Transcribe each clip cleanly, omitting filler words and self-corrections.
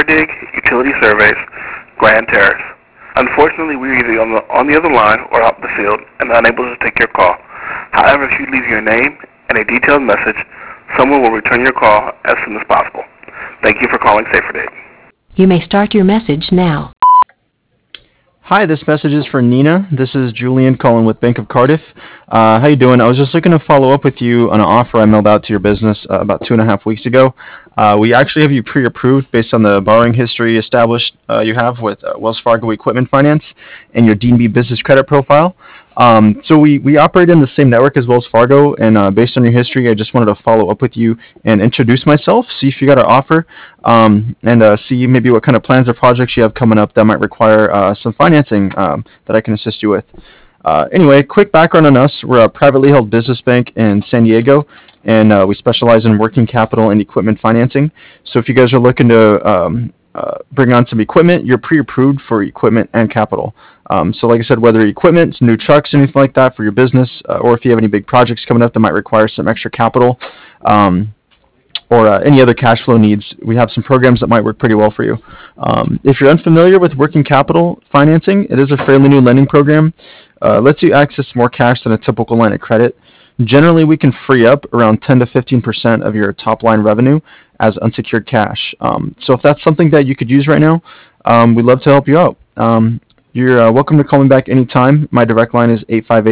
Dig, Utility Surveys, Grand Terrace. Unfortunately, we are either on the other line or out in the field and unable to take your call. However, if you leave your name and a detailed message, someone will return your call as soon as possible. Thank you for calling Safer Dig. You may start your message now. Hi, this message is for Nina. This is Julian calling with Bank of Cardiff. How you doing? I was just looking to follow up with you on an offer I mailed out to your business about 2.5 weeks ago. We actually have you pre-approved based on the borrowing history established you have with Wells Fargo Equipment Finance and your DNB business credit profile. So we operate in the same network as Wells Fargo, and based on your history, I just wanted to follow up with you and introduce myself, see if you got our offer, and see maybe what kind of plans or projects you have coming up that might require some financing that I can assist you with. Anyway, quick background on us. We're a privately held business bank in San Diego, and we specialize in working capital and equipment financing. So if you guys are looking to bring on some equipment, you're pre-approved for equipment and capital. So like I said, whether equipment, new trucks, anything like that for your business, or if you have any big projects coming up that might require some extra capital, or any other cash flow needs, we have some programs that might work pretty well for you. If you're unfamiliar with working capital financing, it is a fairly new lending program. Lets you access more cash than a typical line of credit. Generally, we can free up around 10 to 15% of your top line revenue as unsecured cash. So if that's something that you could use right now, we'd love to help you out. You're welcome to call me back anytime. My direct line is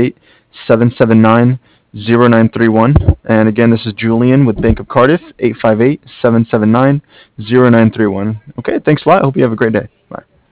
858-779-0931. And again, this is Julian with Bank of Cardiff, 858-779-0931. Okay, thanks a lot. I hope you have a great day.